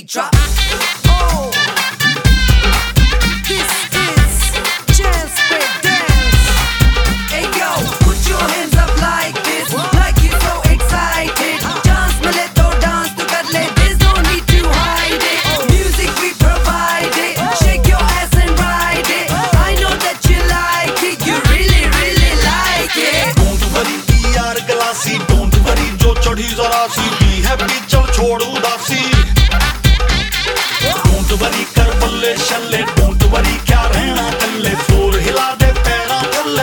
drop. Oh, this is Jazz Break Dance. Hey yo, put your hands up like this, like you're so excited. Dance mile to dance to kar le, there's no need to hide it. Music we provide it, shake your ass and ride it. I know that you like it, you really really like it. Don't worry यार गलासी, don't worry जो चढ़ी जरा सी, be happy चल छोड़ उदासी. Don't worry कर बल्ले शल्ले, don't worry क्या रहना कल्ले, फ्लोर हिला दे पैरा थल्ले.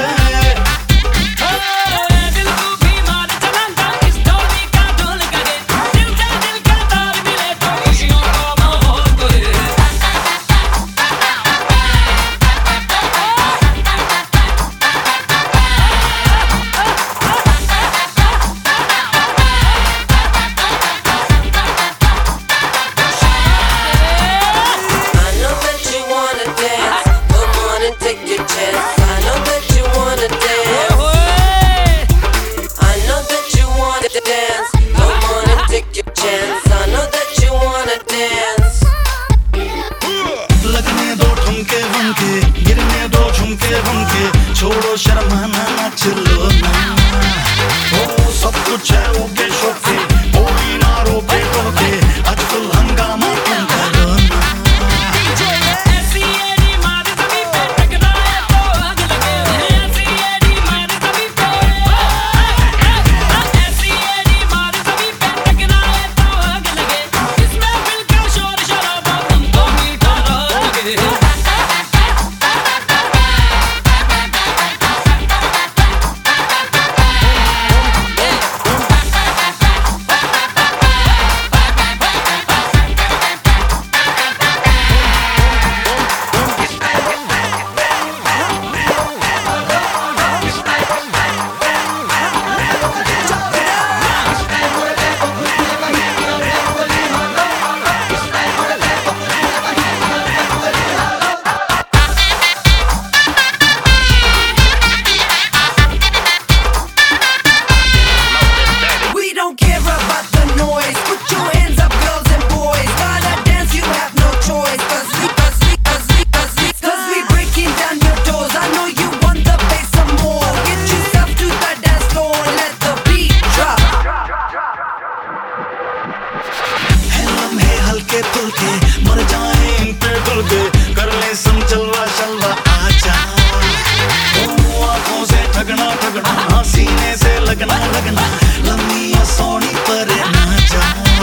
गिरने दो झुमके भुमके, छोड़ो शर्माना नाच लो ना. ओ सब कुछ है ओके शोके, कोई ना रोके टोके, आज फुल हंगामा तुम करो ना. ऐसी एडी मार सभी पे टकराए तो आग लगे. ऐसी एडी मार सभी पे, ऐसी एडी मार सभी पे टकराए तो आग लगे. इसमें मिलकर शोर शराबा तुमको मीठा लगे. हल्के फुल्के मर जाए इन पे डुल के, कर ले सम चलवा शलवा आजा. आंखों से ठगना ठगना, सीने से लगना लगना, लम्बी या सोनी पर ना जा.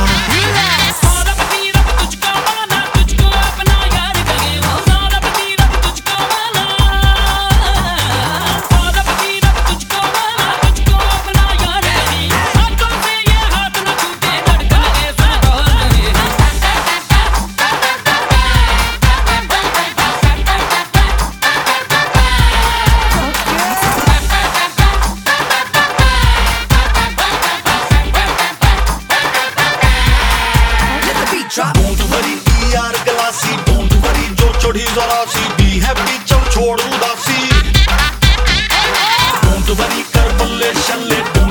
Don't worry यार गलासी, don't worry जो चढ़ी जरा सी, be happy चल छोड़ उदासी. Don't worry कर बल्ले शल्ले.